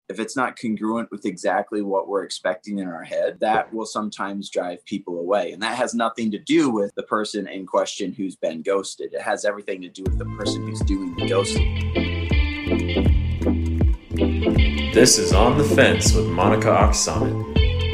if it's not congruent with exactly what we're expecting in our head, that will sometimes drive people away. And that has nothing to do with the person in question who's been ghosted. It has everything to do with the person who's doing the ghosting. This is On the Fence with Monica Oksana.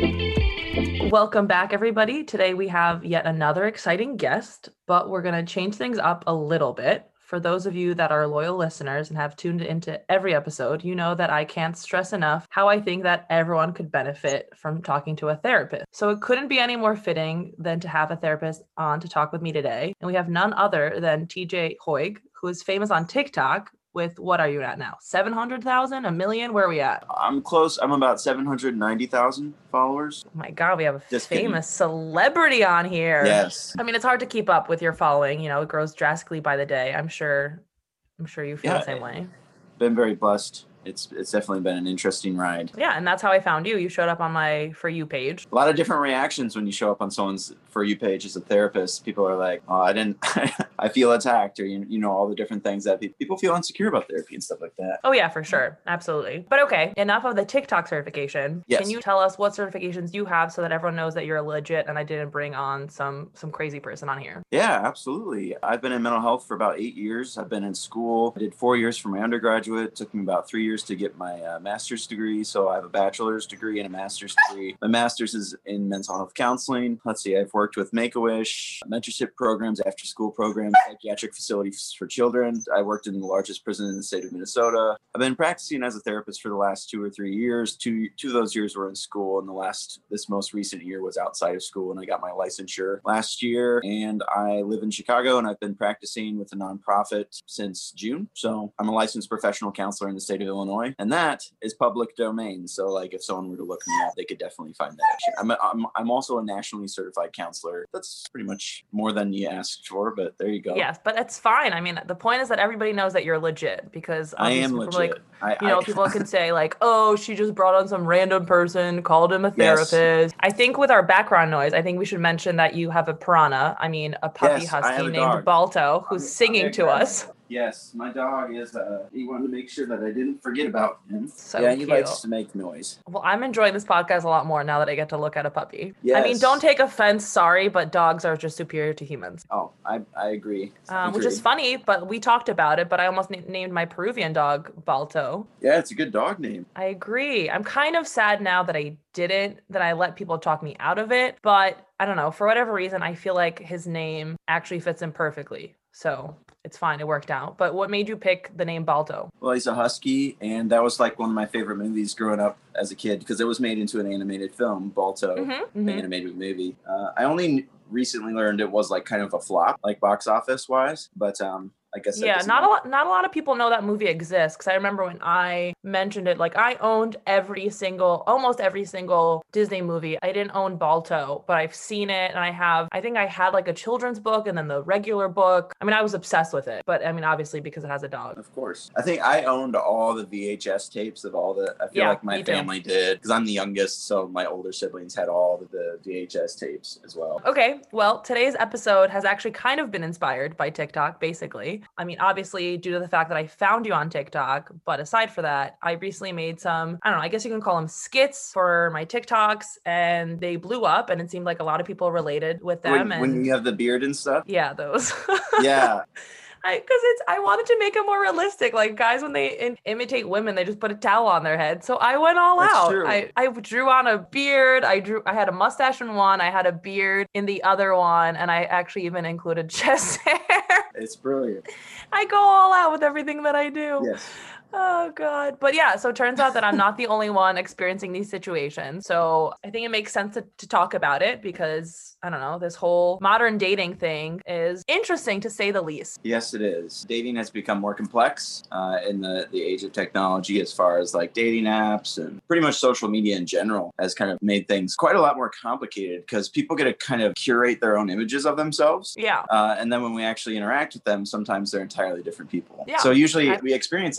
Welcome back, everybody. Today we have yet another exciting guest, but we're going to change things up a little bit. For those of you that are loyal listeners and have tuned into every episode, you know that I can't stress enough how I think that everyone could benefit from talking to a therapist. So it couldn't be any more fitting than to have a therapist on to talk with me today. And we have none other than TJ Hoig, who is famous on TikTok with, what are you at now? 700,000, a million? Where are we at? I'm close. I'm about 790,000 followers. Oh my God, we have a Just famous celebrity on here. Yes. I mean, it's hard to keep up with your following. You know, it grows drastically by the day. I'm sure you feel the same way. Been very blessed. It's definitely been an interesting ride. Yeah, and that's how I found you. You showed up on my For You page. A lot of different reactions when you show up on someone's For You page as a therapist. People are like, oh, I feel attacked, or, you know, all the different things that people feel insecure about therapy and stuff like that. Oh yeah, for sure. Absolutely. But okay, enough of the TikTok certification. Yes. Can you tell us what certifications you have so that everyone knows that you're legit and I didn't bring on some crazy person on here? Yeah, absolutely. I've been in mental health for about 8 years. I've been in school. I did 4 years for my undergraduate. It took me about 3 years to get my master's degree. So I have a bachelor's degree and a master's degree. My master's is in mental health counseling. Let's see, I've worked with Make-A-Wish, mentorship programs, after school programs, psychiatric facilities for children. I worked in the largest prison in the state of Minnesota. I've been practicing as a therapist for the last 2 or 3 years. Two of those years were in school, and this most recent year was outside of school, and I got my licensure last year. And I live in Chicago, and I've been practicing with a nonprofit since June. So I'm a licensed professional counselor in the state of Illinois, and that is public domain. So like if someone were to look me up, they could definitely find that. I'm also a nationally certified counselor. That's pretty much more than you asked for, but there you go. Yes, but it's fine. I mean, the point is that everybody knows that you're legit, because I am legit. People can say like, oh, she just brought on some random person, called him a therapist. Yes. I think with our background noise, I think we should mention that you have a puppy husky named Balto, who's singing to us. Yes, my dog is, he wanted to make sure that I didn't forget about him. So yeah, he cute. likes to make noise. Well, I'm enjoying this podcast a lot more now that I get to look at a puppy. Yes. I mean, don't take offense, sorry, but dogs are just superior to humans. Oh, I agree. Which is funny, but we talked about it, but I almost named my Peruvian dog Balto. Yeah, it's a good dog name. I agree. I'm kind of sad now that I let people talk me out of it, but I don't know, for whatever reason, I feel like his name actually fits him perfectly. So it's fine. It worked out. But what made you pick the name Balto? Well, he's a husky, and that was like one of my favorite movies growing up as a kid, because it was made into an animated film, Balto, the animated movie. I only recently learned it was like kind of a flop, like box office wise, but I guess not a lot of people know that movie exists, because I remember when I mentioned it, like I owned almost every single Disney movie. I didn't own Balto, but I've seen it, and I think I had like a children's book and then the regular book. I mean, I was obsessed with it, but I mean, obviously because it has a dog. Of course. I think I owned all the VHS tapes of I feel like my family did, because I'm the youngest, so my older siblings had all of the VHS tapes as well. Okay, well, today's episode has actually kind of been inspired by TikTok, basically. I mean, obviously, due to the fact that I found you on TikTok, but aside for that, I recently made some, I don't know, I guess you can call them skits for my TikToks, and they blew up, and it seemed like a lot of people related with them. When you have the beard and stuff? Yeah, those. Yeah. I wanted to make it more realistic. Like guys, when they imitate women, they just put a towel on their head. So I went all out. True. I drew on a beard. I had a mustache in one. I had a beard in the other one. And I actually even included chest hair. It's brilliant. I go all out with everything that I do. Yes. Oh, God. But yeah, so it turns out that I'm not the only one experiencing these situations. So I think it makes sense to talk about it, because, I don't know, this whole modern dating thing is interesting to say the least. Yes, it is. Dating has become more complex in the age of technology, as far as like dating apps, and pretty much social media in general has kind of made things quite a lot more complicated, because people get to kind of curate their own images of themselves. Yeah. And then when we actually interact with them, sometimes they're entirely different people. Yeah. So usually we experience, like, after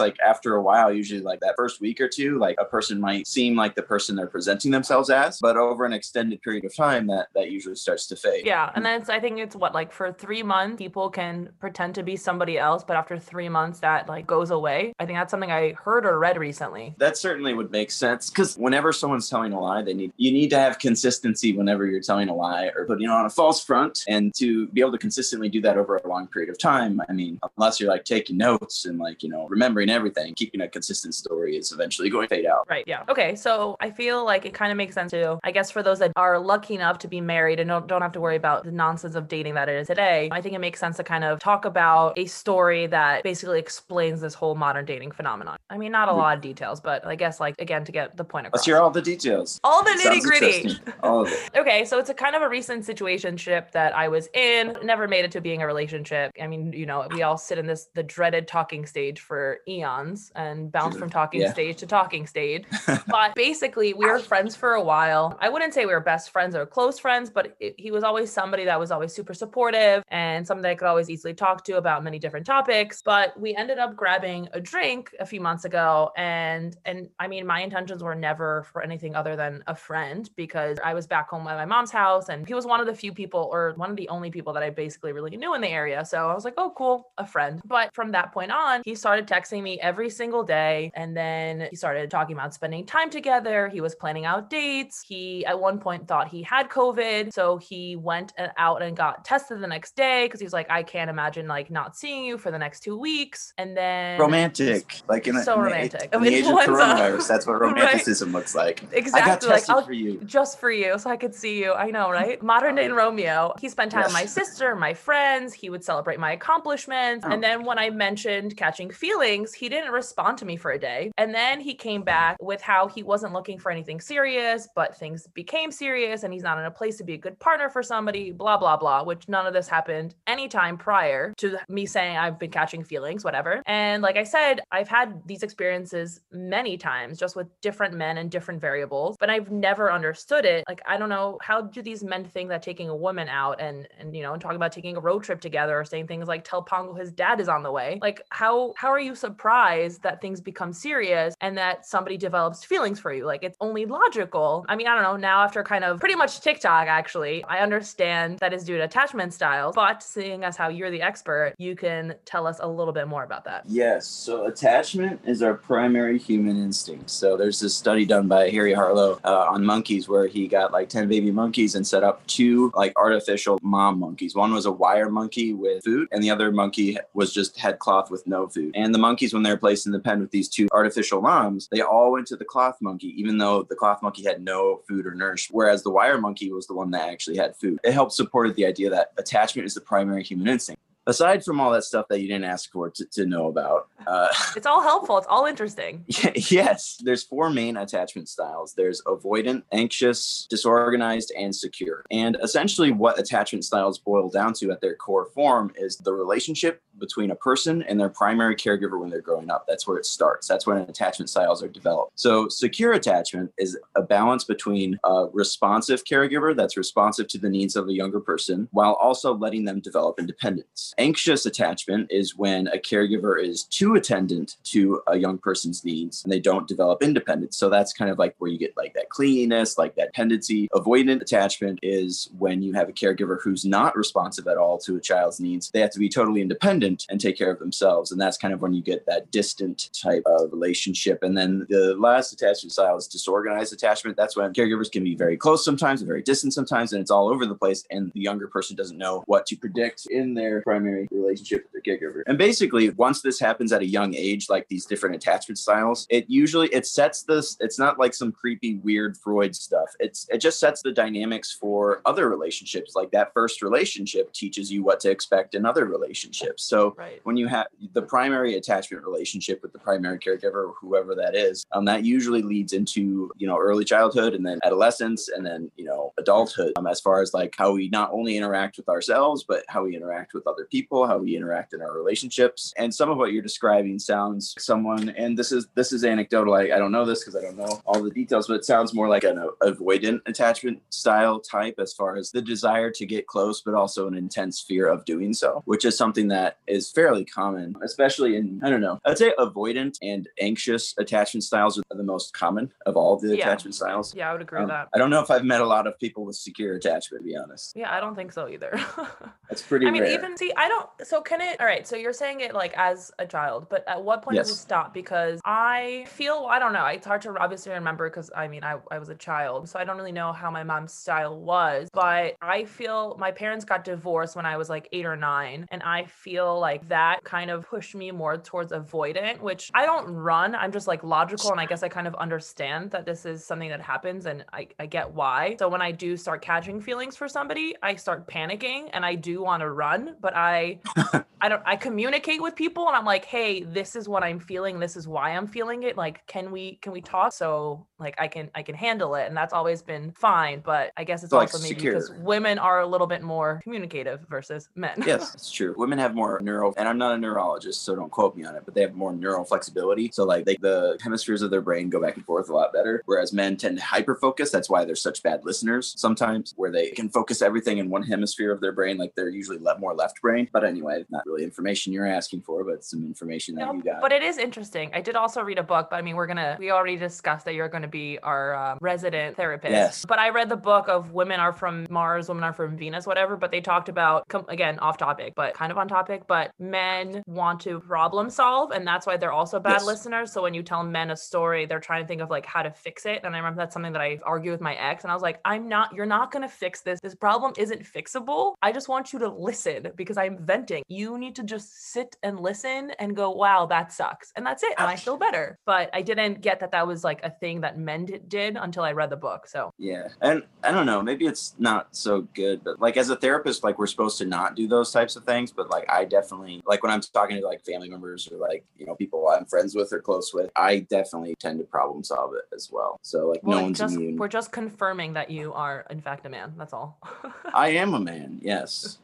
after a while, usually like that first week or two, like a person might seem like the person they're presenting themselves as, but over an extended period of time, that usually starts to fade. Yeah. And then I think it's what, like for 3 months, people can pretend to be somebody else, but after 3 months that like goes away. I think that's something I heard or read recently. That certainly would make sense, because whenever someone's telling a lie, you need to have consistency whenever you're telling a lie or putting on a false front. And to be able to consistently do that over a long period of time, I mean, unless you're like taking notes and like, remembering everything, keeping a consistent story is eventually going to fade out. Right. Yeah. Okay. So I feel like it kind of makes sense too. I guess for those that are lucky enough to be married and don't have to worry about the nonsense of dating that it is today, I think it makes sense to kind of talk about a story that basically explains this whole modern dating phenomenon. I mean, not a lot of details, but I guess like, again, to get the point across. Let's hear all the details. All the nitty gritty. All of it. Okay. So it's a kind of a recent situationship that I was in, never made it to being a relationship. I mean, we all sit in the dreaded talking stage for eons and bounce from talking stage to talking stage. But basically we were friends for a while. I wouldn't say we were best friends or close friends, but he was always somebody that was always super supportive and somebody I could always easily talk to about many different topics. But we ended up grabbing a drink a few months ago. And I mean, my intentions were never for anything other than a friend, because I was back home at my mom's house and he was one of the few people, or one of the only people that I basically really knew in the area. So I was like, oh, cool, a friend. But from that point on, he started texting me every single day. And then he started talking about spending time together. He was planning out dates. He at one point thought he had COVID. So he went out and got tested the next day because he was like, I can't imagine like not seeing you for the next 2 weeks. And then romantic, like in romantic. In the age of coronavirus, that's what romanticism looks like. Exactly. I got tested for you. Just for you, so I could see you. I know, right? Modern day Romeo. He spent time with my sister, my friends. He would celebrate my accomplishments. And then when I mentioned catching feelings, he didn't respond to me for a day. And then he came back with how he wasn't looking for anything serious, but things became serious and he's not in a place to be a good partner for somebody, blah, blah, blah, which none of this happened anytime prior to me saying I've been catching feelings, whatever. And like I said, I've had these experiences many times just with different men and different variables, but I've never understood it. Like, I don't know, how do these men think that taking a woman out and talking about taking a road trip together or saying things like, tell Pongo his dad is on the way. Like, how are you surprised that things become serious and that somebody develops feelings for you? Like, it's only logical. I mean, I don't know, now after kind of pretty much TikTok, actually, I understand that is due to attachment styles, but seeing as how you're the expert, you can tell us a little bit more about that. Yes. So attachment is our primary human instinct. So there's this study done by Harry Harlow on monkeys where he got like 10 baby monkeys and set up 2 like artificial mom monkeys. One was a wire monkey with food and the other monkey was just head cloth with no food. And the monkeys, when they were placed in the pen with these 2 artificial moms, they all went to the cloth monkey, even though the cloth monkey had no food or nourishment, whereas the wire monkey was the one that actually had food. It helped support the idea that attachment is the primary human instinct. Aside from all that stuff that you didn't ask for to know about. It's all helpful. It's all interesting. Yes. There's 4 main attachment styles. There's avoidant, anxious, disorganized, and secure. And essentially what attachment styles boil down to at their core form is the relationship between a person and their primary caregiver when they're growing up. That's where it starts. That's when attachment styles are developed. So secure attachment is a balance between a responsive caregiver that's responsive to the needs of a younger person while also letting them develop independence. Anxious attachment is when a caregiver is too attendant to a young person's needs and they don't develop independence. So that's kind of like where you get like that clinginess, like that tendency. Avoidant attachment is when you have a caregiver who's not responsive at all to a child's needs. They have to be totally independent and take care of themselves. And that's kind of when you get that distant type of relationship. And then the last attachment style is disorganized attachment. That's when caregivers can be very close sometimes and very distant sometimes, and it's all over the place. And the younger person doesn't know what to predict in their primary relationship with their caregiver. And basically, once this happens at a young age, like these different attachment styles, it sets this, it's not like some creepy, weird Freud stuff. It just sets the dynamics for other relationships. Like that first relationship teaches you what to expect in other relationships. So when you have the primary attachment relationship with the primary caregiver, or whoever that is, that usually leads into, early childhood and then adolescence and then, adulthood, as far as like how we not only interact with ourselves, but how we interact with other people, how we interact in our relationships. And some of what you're describing sounds like someone, and this is anecdotal. I don't know this because I don't know all the details, but it sounds more like an avoidant attachment style type, as far as the desire to get close, but also an intense fear of doing so, which is something that is fairly common, especially in, I don't know, I'd say avoidant and anxious attachment styles are the most common of all the attachment styles. Yeah, I would agree with that. I don't know if I've met a lot of people with secure attachment, to be honest. Yeah, I don't think so either. That's pretty rare. Even I don't, so can it, all right, so you're saying it like as a child, but at what point does it stop? Because I feel, I don't know, it's hard to obviously remember because I was a child, so I don't really know how my mom's style was, but I feel my parents got divorced when I was like 8 or 9, and I feel like that kind of pushed me more towards avoidant, which I don't run, I'm just like logical, and I guess I kind of understand that this is something that happens, and I get why. So when I do start catching feelings for somebody, I start panicking, and I do want to run, but I communicate with people, and I'm like, hey, this is what I'm feeling, this is why I'm feeling it, like can we talk so like I can handle it, and that's always been fine. But I guess it's so also maybe because women are a little bit more communicative versus men. Yes, it's true. Women have more and I'm not a neurologist, so don't quote me on it, but they have more neural flexibility. So like the hemispheres of their brain go back and forth a lot better, whereas men tend to hyper focus. That's why they're such bad listeners sometimes, where they can focus everything in one hemisphere of their brain. Like they're usually more left brain. But anyway, not really information you're asking for, but some information that you got. But it is interesting. I did also read a book, but we already discussed that you're going to be our resident therapist. Yes. But I read the book of Women Are From Mars, Women Are From Venus, whatever, but they talked about, again, off topic, but kind of on topic, but men want to problem solve, and that's why they're also bad listeners. So when you tell men a story, they're trying to think of like how to fix it. And I remember that's something that I argue with my ex, and I was like, you're not going to fix this. This problem isn't fixable. I just want you to listen because I'm venting. You need to just sit and listen and go, wow, that sucks. And that's it. And I feel better. But I didn't get that was like a thing that men did until I read the book. So yeah. And I don't know, maybe it's not so good, but like as a therapist, like we're supposed to not do those types of things. But like I definitely, like when I'm talking to like family members or like, people I'm friends with or close with, I definitely tend to problem solve it as well. So like no one's immune. We're just confirming that you are in fact a man. That's all. I am a man. Yes.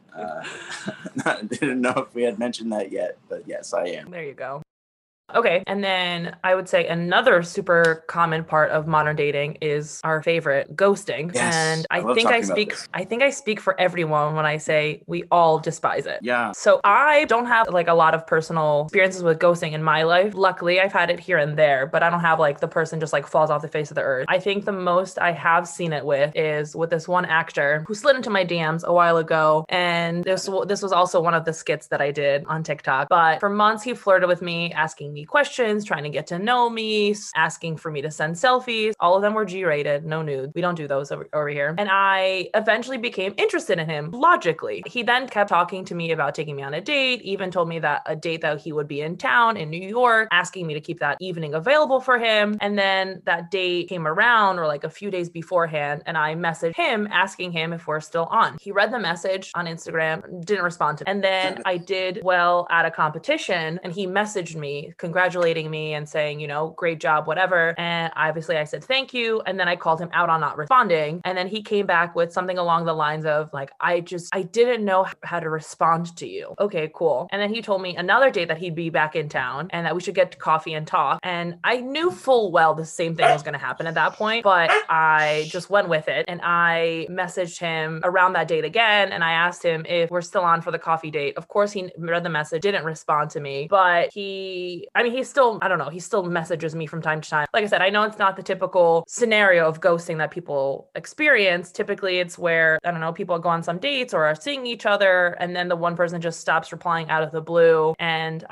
I didn't know if we had mentioned that yet, but yes, I am. There you go. Okay. And then I would say another super common part of modern dating is our favorite, ghosting. Yes, and I think I speak for everyone when I say we all despise it. Yeah. So I don't have like a lot of personal experiences with ghosting in my life. Luckily, I've had it here and there, but I don't have like the person just like falls off the face of the earth. I think the most I have seen it with is with this one actor who slid into my DMs a while ago. And this was also one of the skits that I did on TikTok. But for months, he flirted with me, asking me questions, trying to get to know me, asking for me to send selfies. All of them were G-rated, no nude. We don't do those over here. And I eventually became interested in him logically. He then kept talking to me about taking me on a date, even told me that a date that he would be in town in New York, asking me to keep that evening available for him. And then that date came around, or like a few days beforehand, and I messaged him asking him if we're still on. He read the message on Instagram, didn't respond to me. And then I did well at a competition, and he messaged me congratulating me and saying, great job, whatever. And obviously I said, thank you. And then I called him out on not responding. And then he came back with something along the lines of like, I didn't know how to respond to you. Okay, cool. And then he told me another day that he'd be back in town and that we should get to coffee and talk. And I knew full well the same thing was going to happen at that point, but I just went with it. And I messaged him around that date again. And I asked him if we're still on for the coffee date. Of course, he read the message, didn't respond to me, but he still messages me from time to time. Like I said, I know it's not the typical scenario of ghosting that people experience. Typically it's where, people go on some dates or are seeing each other, and then the one person just stops replying out of the blue. And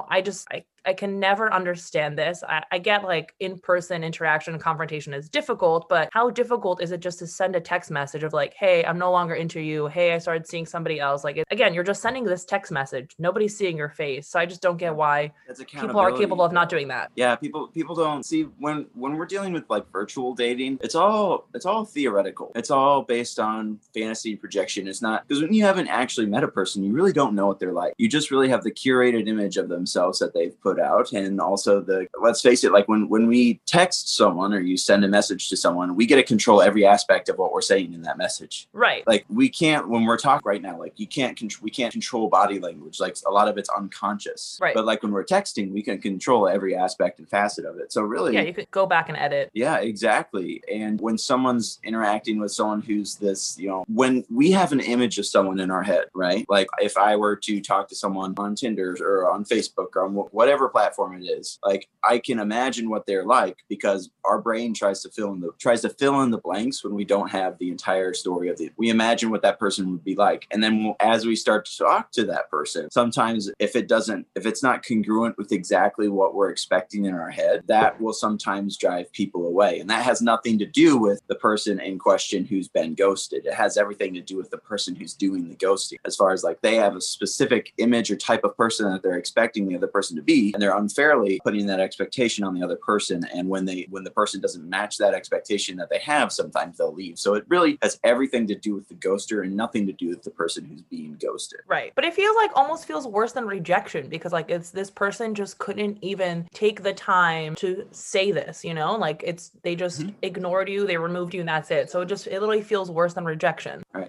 I can never understand this. I get like in-person interaction and confrontation is difficult, but how difficult is it just to send a text message of like, hey, I'm no longer into you. Hey, I started seeing somebody else. Like, again, you're just sending this text message. Nobody's seeing your face. So I just don't get why people are capable of not doing that. Yeah, people don't see when we're dealing with like virtual dating, it's all theoretical. It's all based on fantasy projection. It's not, because when you haven't actually met a person, you really don't know what they're like. You just really have the curated image of themselves that they've put put out, and also let's face it, like when we text someone or you send a message to someone, we get to control every aspect of what we're saying in that message. Right. Like we can't, when we're talking right now, like we can't control body language. Like a lot of it's unconscious. Right. But like when we're texting, we can control every aspect and facet of it. So really, yeah, you could go back and edit. Yeah, exactly. And when someone's interacting with someone who's this, when we have an image of someone in our head, right? Like if I were to talk to someone on Tinder or on Facebook or on whatever platform it is, like I can imagine what they're like because our brain tries to fill in the blanks when we don't have the entire story we imagine what that person would be like. And then as we start to talk to that person, sometimes if it's not congruent with exactly what we're expecting in our head, that will sometimes drive people away. And that has nothing to do with the person in question who's been ghosted. It has everything to do with the person who's doing the ghosting, as far as like they have a specific image or type of person that they're expecting the other person to be, and they're unfairly putting that expectation on the other person. And when the person doesn't match that expectation that they have, sometimes they'll leave. So it really has everything to do with the ghoster and nothing to do with the person who's being ghosted. Right. But it feels like almost feels worse than rejection, because like it's this person just couldn't even take the time to say this, like they just ignored you, they removed you, and that's it. So it literally feels worse than rejection. Right.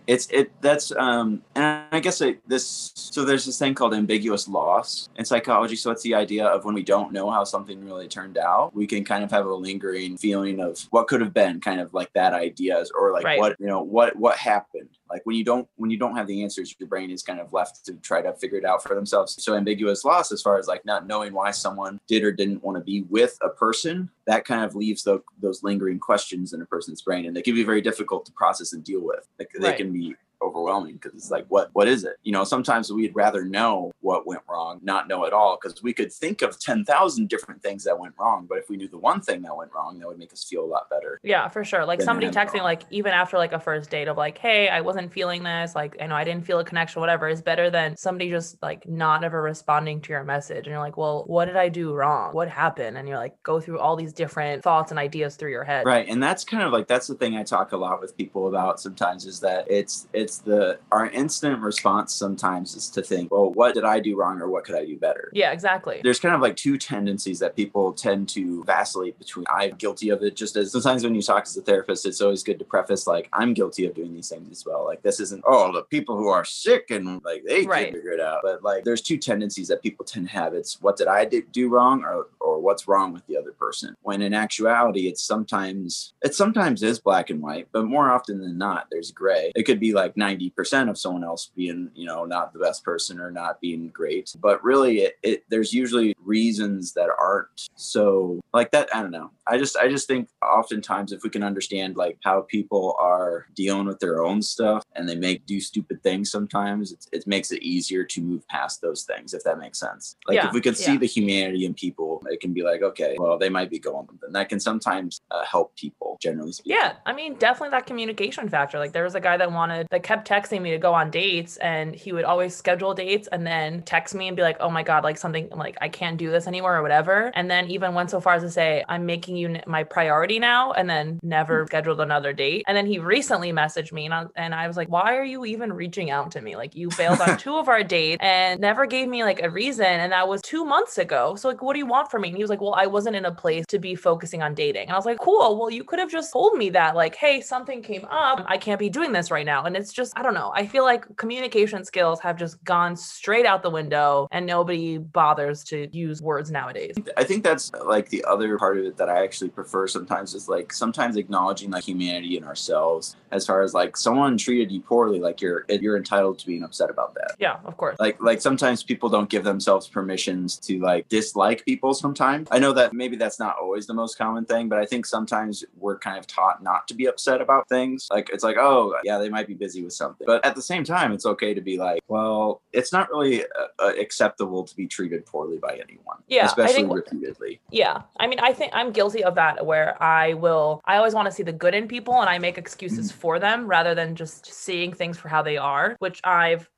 And I guess there's this thing called ambiguous loss in psychology. So it's the idea of when we don't know how something really turned out, we can kind of have a lingering feeling of what could have been, kind of like that idea, or like right. what happened. Like when you don't have the answers, your brain is kind of left to try to figure it out for themselves. So ambiguous loss, as far as like not knowing why someone did or didn't want to be with a person, that kind of leaves those lingering questions in a person's brain, and they can be very difficult to process and deal with. They can be overwhelming because it's like, what is it? Sometimes we'd rather know what went wrong, not know at all, because we could think of 10,000 different things that went wrong. But if we knew the one thing that went wrong, that would make us feel a lot better. Yeah, for sure. Like somebody texting, like even after like a first date of like, hey, I wasn't feeling this, like, I didn't feel a connection, whatever, is better than somebody just like not ever responding to your message. And you're like, well, what did I do wrong? What happened? And you're like, go through all these different thoughts and ideas through your head. Right. And that's kind of like, that's the thing I talk a lot with people about sometimes, is that our instant response sometimes is to think, well, what did I do wrong, or what could I do better? Yeah, exactly. There's kind of like two tendencies that people tend to vacillate between. I'm guilty of it, just as sometimes when you talk as a therapist, it's always good to preface like, I'm guilty of doing these things as well. Like this isn't, the people who are sick and like they can figure it out. But like there's two tendencies that people tend to have. It's what did I do wrong, or what's wrong with the other person? When in actuality, it sometimes is black and white, but more often than not, there's gray. It could be like 90% of someone else being, not the best person or not being great. But really, there's usually reasons that aren't so like that. I don't know. I just think oftentimes if we can understand like how people are dealing with their own stuff and they do stupid things sometimes, it makes it easier to move past those things, if that makes sense. Like if we can see the humanity in people, it can be like, okay, well, they might be going something. That can sometimes help people, generally speaking. Yeah, I mean, definitely that communication factor. Like there was a guy that kept texting me to go on dates, and he would always schedule dates and then text me and be like, oh my God, like something like I can't do this anymore or whatever. And then even went so far as to say, I'm making you my priority now, and then never scheduled another date. And then he recently messaged me and I was like, why are you even reaching out to me? Like you failed on 2 of our dates and never gave me like a reason. And that was 2 months ago. So like, what do you want from me? And he was like, well, I wasn't in a place to be focusing on dating. And I was like, cool. Well, you could have just told me that like, hey, something came up. I can't be doing this right now. And it's just, I don't know. I feel like communication skills have just gone straight out the window and nobody bothers to use words nowadays. I think that's like the other part of it that I actually prefer sometimes, is like sometimes acknowledging like humanity in ourselves, as far as like someone treated you poorly, like you're entitled to being upset about that. Yeah, of course. Like sometimes people don't give themselves permissions to like dislike people sometimes. I know that maybe that's not always the most common thing, but I think sometimes we're kind of taught not to be upset about things. Like it's like, oh yeah, they might be busy with something. But at the same time, it's okay to be like, well, it's not really acceptable to be treated poorly by anyone. Yeah, especially repeatedly. Yeah. I mean, I think I'm guilty of that, where I always want to see the good in people and I make excuses for them rather than just seeing things for how they are, which I've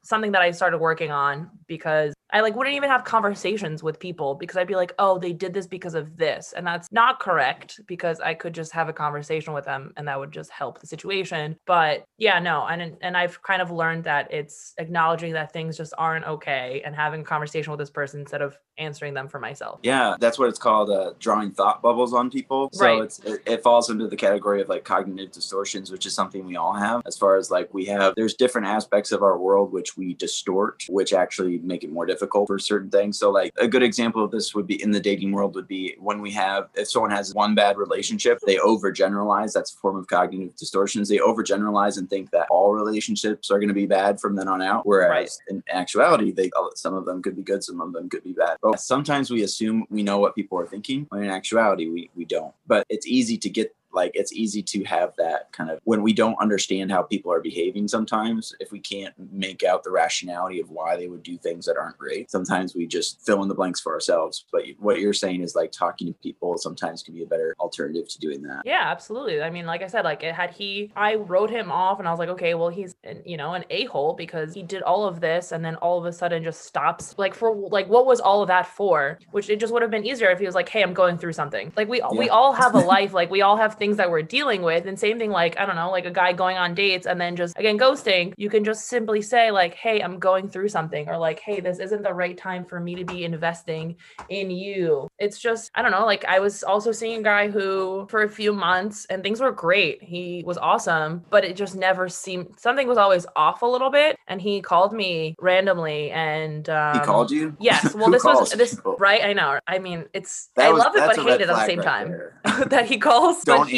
something that I started working on because I like wouldn't even have conversations with people because I'd be like, oh, they did this because of this. And that's not correct because I could just have a conversation with them and that would just help the situation. But yeah, no. And I've kind of learned that it's acknowledging that things just aren't okay and having a conversation with this person instead of answering them for myself. Yeah, that's what it's called, drawing thought bubbles on people. So Right. it falls into the category of like cognitive distortions, which is something we all have. As far as like there's different aspects of our world which we distort, which actually make it more difficult for certain things. So like a good example of this would be in the dating world would be when if someone has one bad relationship, they overgeneralize. That's a form of cognitive distortions. They overgeneralize and think that all relationships are going to be bad from then on out. Whereas in actuality, some of them could be good, some of them could be bad. But sometimes we assume we know what people are thinking, when in actuality, we don't. But it's easy to have that kind of, when we don't understand how people are behaving sometimes, if we can't make out the rationality of why they would do things that aren't great, sometimes we just fill in the blanks for ourselves. But what you're saying is like talking to people sometimes can be a better alternative to doing that. Yeah, absolutely. I mean, like I said, like I wrote him off and I was like, okay, well, he's an a-hole because he did all of this and then all of a sudden just stops. Like for like, what was all of that for? Which it just would have been easier if he was like, hey, I'm going through something. Like we all have a life, like we all have things that we're dealing with. And same thing, like, I don't know, like a guy going on dates and then just again ghosting, you can just simply say like, hey, I'm going through something, or like, hey, this isn't the right time for me to be investing in you. It's just, I don't know, like I was also seeing a guy who for a few months and things were great. He was awesome, but it just never seemed, something was always off a little bit. And he called me randomly and he called you? Yes. Well, right. I know. I mean, I love it, but hate it at the same time that he calls. Don't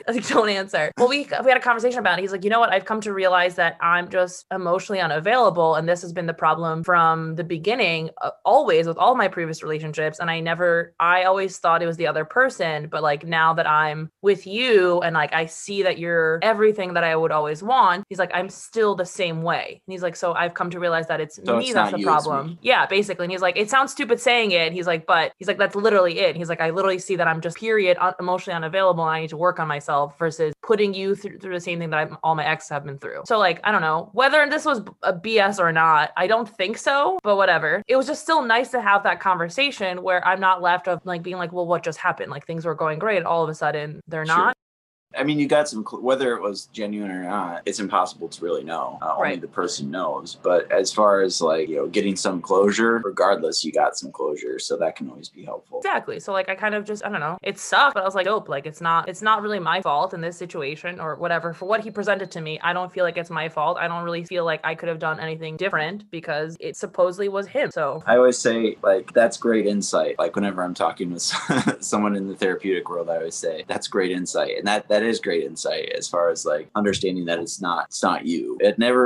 answer. Well, we had a conversation about it. He's like, you know what? I've come to realize that I'm just emotionally unavailable. And this has been the problem from the beginning, always with all my previous relationships. And I always thought it was the other person. But like now that I'm with you and like I see that you're everything that I would always want, he's like, I'm still the same way. And he's like, so I've come to realize that it's me that's the problem. Yeah, basically. And he's like, it sounds stupid saying it. He's like, that's literally it. He's like, I literally see that I'm just emotionally unavailable and I need to work on myself versus putting you through the same thing that all my exes have been through. So like, I don't know whether this was a BS or not. I don't think so, but whatever. It was just still nice to have that conversation where I'm not left of like being like, well, what just happened? Like things were going great. All of a sudden they're not. I mean, you got some, whether it was genuine or not, it's impossible to really know. Only the person knows. But as far as like, getting some closure, regardless, you got some closure. So that can always be helpful. Exactly. So like, I kind of just, I don't know, it sucked, but I was like, oh, like, it's not really my fault in this situation or whatever. For what he presented to me, I don't feel like it's my fault. I don't really feel like I could have done anything different because it supposedly was him. So I always say like, that's great insight. Like whenever I'm talking with someone in the therapeutic world, I always say that's great insight. And that is great insight as far as like understanding that it's not you.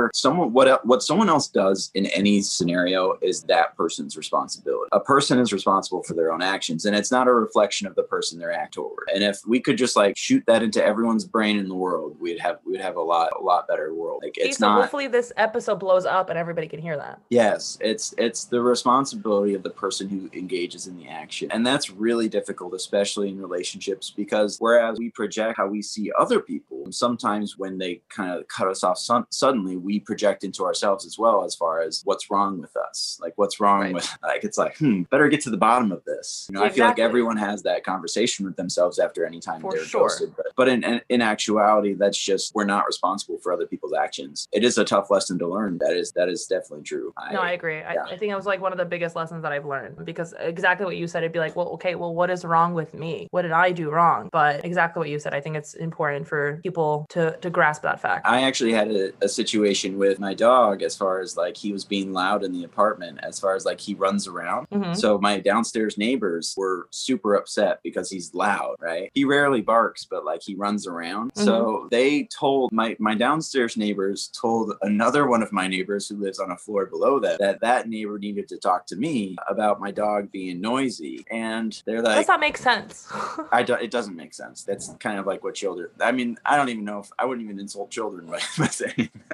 What someone else does in any scenario is that person's responsibility. A person is responsible for their own actions, and it's not a reflection of the person they're acting toward. And if we could just like shoot that into everyone's brain in the world, we'd have a lot better world. Like it's not. Hopefully this episode blows up and everybody can hear that. Yes, it's the responsibility of the person who engages in the action, and that's really difficult, especially in relationships, because whereas we project how we see other people, sometimes when they kind of cut us off suddenly, we project into ourselves as well, as far as what's wrong with us, like what's wrong with, like, it's like, better get to the bottom of this. I feel like everyone has that conversation with themselves after any time they're ghosted. But in actuality, that's just, we're not responsible for other people's actions. It is a tough lesson to learn. That is definitely true. I agree. Yeah. I think it was like one of the biggest lessons that I've learned, because exactly what you said, it'd be like, well, what is wrong with me? What did I do wrong? But exactly what you said, I think it's important for people to grasp that fact. I actually had a situation with my dog, as far as like he was being loud in the apartment, as far as like he runs around. Mm-hmm. So my downstairs neighbors were super upset because he's loud, right? He rarely barks, but like he runs around. Mm-hmm. So they told my downstairs neighbors told another one of my neighbors who lives on a floor below that neighbor needed to talk to me about my dog being noisy. And they're like, does that make sense? It doesn't make sense. That's kind of like what children, I mean, I don't even know if I wouldn't even insult children by saying that.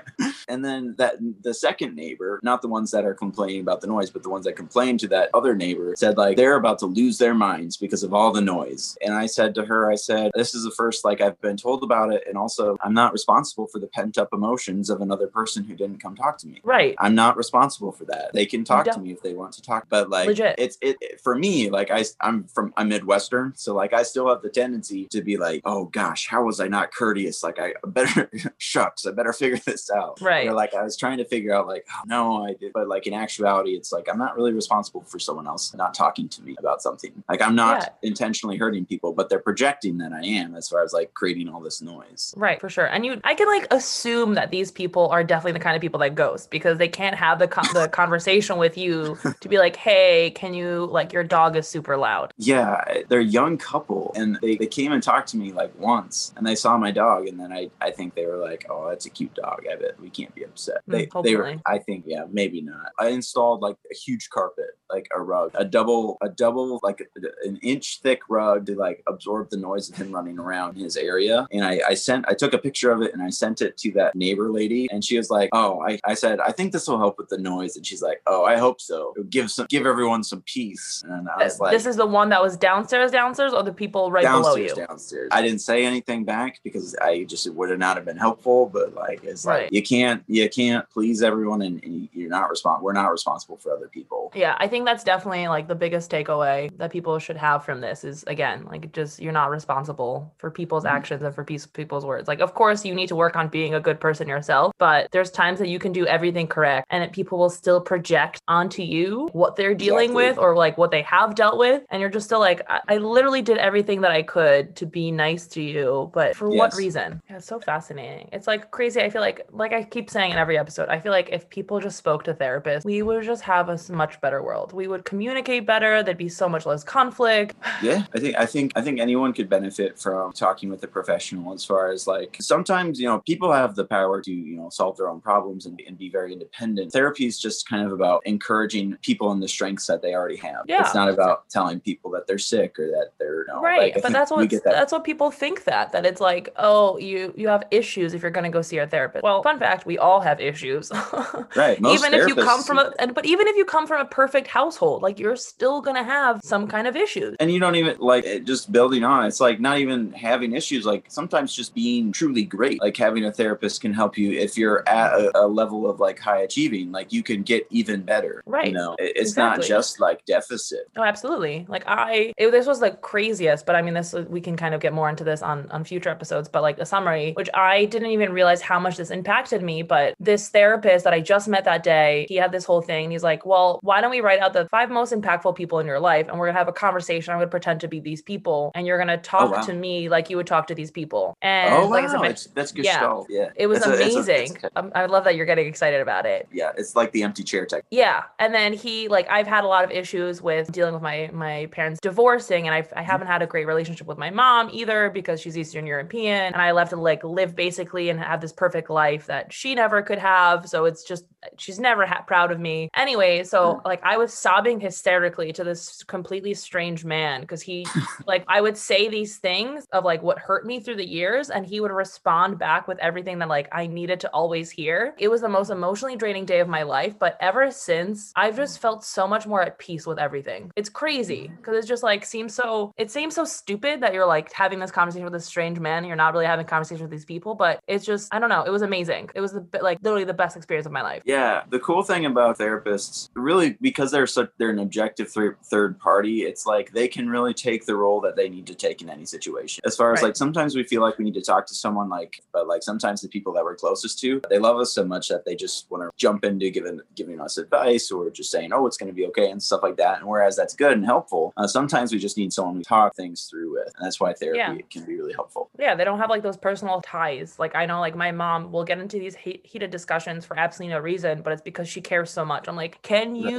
And then the second neighbor, not the ones that are complaining about the noise, but the ones that complain to that other neighbor, said like they're about to lose their minds because of all the noise. And I said to her, I said, this is the first, like, I've been told about it. And also I'm not responsible for the pent up emotions of another person who didn't come talk to me. Right. I'm not responsible for that. They can talk to me if they want to talk, but like Legit. it's for me, like I'm Midwestern. So like I still have the tendency to be like, oh gosh, how was I not courteous? Like I better shucks, I better figure this out. Right. Or like I was trying to figure out like, oh no, I did. But like in actuality, it's like I'm not really responsible for someone else not talking to me about something. Like I'm not intentionally hurting people, but they're projecting that I am as far as like creating all this noise. Right, for sure. And I can like assume that these people are definitely the kind of people that ghost because they can't have the conversation with you to be like, hey, can you, like, your dog is super loud. Yeah, they're a young couple and they came and talked to me like once and they saw my dog and then I think they were like, oh, that's a cute dog. I bet we can't be upset. They were, I think, yeah, maybe not. I installed like a huge carpet, like a rug, a double, like an inch thick rug to like absorb the noise of him running around his area. And I took a picture of it and I sent it to that neighbor lady and she was like, oh, I said, I think this will help with the noise. And she's like, oh, I hope so. It'll give everyone some peace. And I was like, this is the one that was downstairs or the people right below you? Downstairs. I didn't say anything back because it would have not have been helpful, but like, it's like, you can't please everyone and we're not responsible for other people. Yeah. I think that's definitely like the biggest takeaway that people should have from this is, again, like just, you're not responsible for people's actions and for people's words. Like, of course you need to work on being a good person yourself, but there's times that you can do everything correct and that people will still project onto you what they're dealing with or like what they have dealt with. And you're just still like, I literally did everything that I could to be nice to you, but for what reason? Yeah, it's so fascinating. It's like crazy. I feel like I keep saying in every episode, I feel like if people just spoke to therapists, we would just have a much better world. We would communicate better. There'd be so much less conflict. Yeah, I think anyone could benefit from talking with a professional as far as like, sometimes, people have the power to, solve their own problems and be very independent. Therapy is just kind of about encouraging people in the strengths that they already have. Yeah. It's not about telling people that they're sick or that they're right. Like, but that's what people think that it's like, oh, you have issues if you're going to go see a therapist. Well, fun fact, we all have issues. Right. Most even if you come from even if you come from a perfect household, like you're still going to have some kind of issues. And you don't even like just building on. It's like not even having issues. Like sometimes just being truly great. Like having a therapist can help you if you're at a level of like high achieving. Like you can get even better. Right. It's not just like deficit. Oh, absolutely. Like this was the craziest, but I mean, we can kind of get more into this on future episodes. But like a summary, which I didn't even realize how much this impacted me. But this therapist that I just met that day, he had this whole thing. He's like, well, why don't we write out the 5 most impactful people in your life, and we're gonna have a conversation. I'm gonna pretend to be these people, and you're gonna talk to me like you would talk to these people. And like I said, that's Gestalt. Yeah, it was amazing. I love that you're getting excited about it. Yeah, it's like the empty chair tech. Yeah, and then I've had a lot of issues with dealing with my parents divorcing, and I haven't had a great relationship with my mom either because she's Eastern European, and I left to like live basically and have this perfect life that she never could have. So it's just, she's never proud of me. Anyway, so like I was sobbing hysterically to this completely strange man because he like, I would say these things of like what hurt me through the years, and he would respond back with everything that like I needed to always hear. It was the most emotionally draining day of my life, but ever since, I've just felt so much more at peace with everything. It's crazy because it's just like seems so stupid that you're like having this conversation with this strange man and you're not really having a conversation with these people, but it's just, I don't know, it was amazing. It was literally the best experience of my life. Yeah, the cool thing about therapists, really, because they're an objective third party, it's like they can really take the role that they need to take in any situation. As far as like sometimes we feel like we need to talk to someone, but sometimes the people that we're closest to, they love us so much that they just want to jump into giving us advice or just saying, oh, it's going to be okay and stuff like that. And whereas that's good and helpful, sometimes we just need someone to talk things through with, and that's why therapy can be really helpful. Yeah, they don't have like those personal ties. Like I know like my mom will get into these heated discussions for absolutely no reason, but it's because she cares so much. I'm like, can you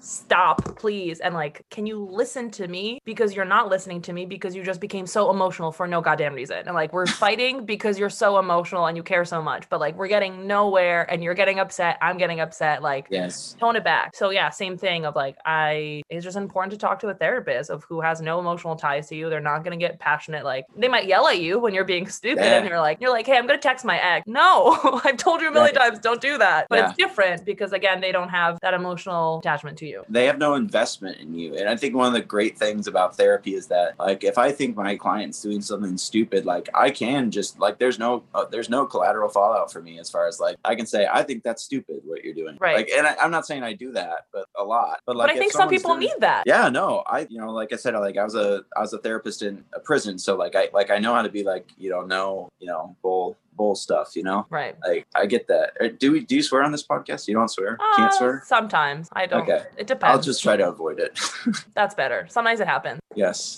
stop, please. And like, can you listen to me? Because you're not listening to me because you just became so emotional for no goddamn reason. And like, we're fighting because you're so emotional and you care so much, but like, we're getting nowhere and you're getting upset. I'm getting upset. Like, Yes. Tone it back. So yeah, same thing of like, it's just important to talk to a therapist of who has no emotional ties to you. They're not going to get passionate. Like, they might yell at you when you're being stupid and you're like, hey, I'm going to text my ex. No, I've told you a million times, don't do that. But it's different because again, they don't have that emotional attachment to you. They have no investment in you. And I think one of the great things about therapy is that like, if I think my client's doing something stupid, like I can just like, there's no collateral fallout for me as far as like, I can say, I think that's stupid what you're doing. Right. Like, and I'm not saying I do that, but a lot. But like, but I think some people need that. Yeah, no, like I said, like I was a therapist in a prison. So like, I know how to be like, bull stuff, Right. Like I get that. Do you swear on this podcast? You don't swear? Can't swear? Sometimes I don't. Okay. It depends. I'll just try to avoid it. That's better. Sometimes it happens. Yes.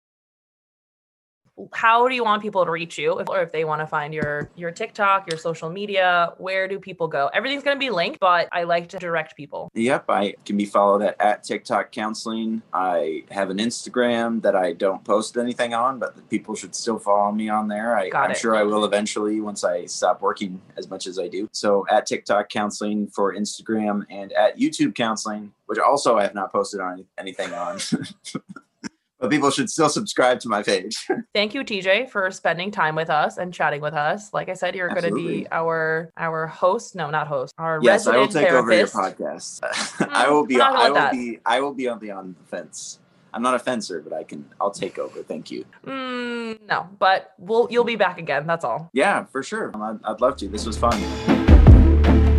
How do you want people to reach you? Or if they want to find your TikTok, your social media, where do people go? Everything's going to be linked, but I like to direct people. Yep. I can be followed at TikTok Counseling. I have an Instagram that I don't post anything on, but people should still follow me on there. I'm sure I will eventually once I stop working as much as I do. So at TikTok Counseling for Instagram and at YouTube Counseling, which also I have not posted on anything on. But people should still subscribe to my page. Thank you, TJ, for spending time with us and chatting with us. Like I said, you're going to be our host. No, not host. Our resident I will take therapist. over your podcast. I will be on the fence. I'm not a fencer, but I'll take over. Thank you. No, but you'll be back again. That's all. Yeah, for sure. I'd love to. This was fun.